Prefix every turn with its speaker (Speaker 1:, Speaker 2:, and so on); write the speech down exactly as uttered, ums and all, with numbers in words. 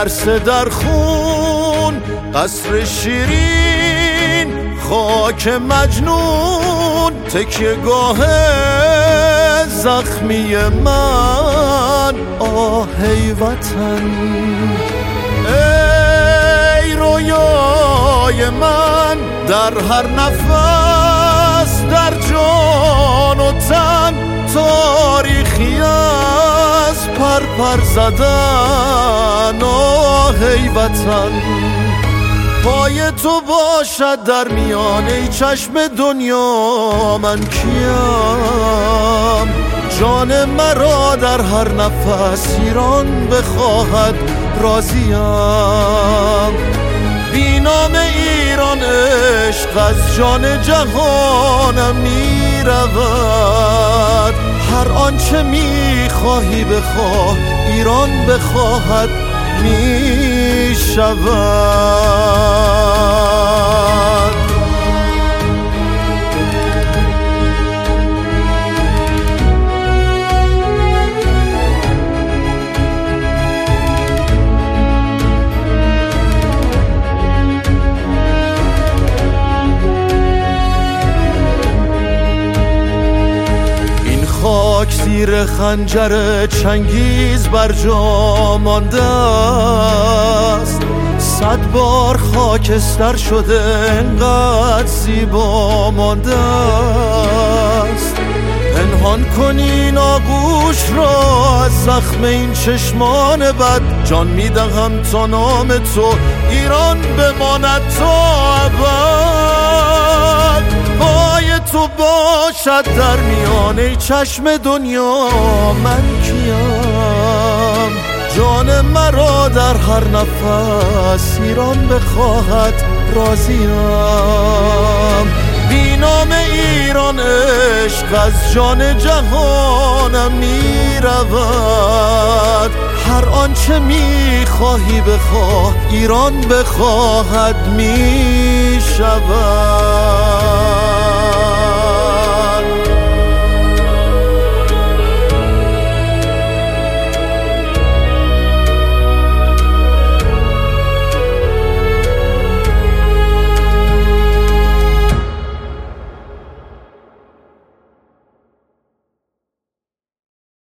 Speaker 1: لرسه در خون، قصر شیرین خاک مجنون، تکیه گاه زخمی من. آهی وطن، ای رویای من، در هر نفس در جان و تن، تاریخی از پر پر زدن. آهی وطن، پای تو باشد در میانه چشم دنیا، من کیم؟ جان مرا در هر نفس ایران بخواهد، راضیم. بی نام ایران عشق از جان جهانم می رود. هر آنچه می خواهی بخواه، ایران بخواهد می شود. خاک زیر خنجر چنگیز بر جا مانده است، صد بار خاکستر شده انقدر زیبا مانده است. پنهان کنین آغوش را از زخم این چشمان بد، جان میدهم تا نام تو ایران بماند تا ابد. پای تو باشد در میانه چشم دنیا، من کیم؟ جان مرا در هر نفس ایران بخواهد، راضیم. بی نام ایران عشق از جان جهانم می رود. هر آنچه می خواهی بخواه، ایران بخواهد می شود.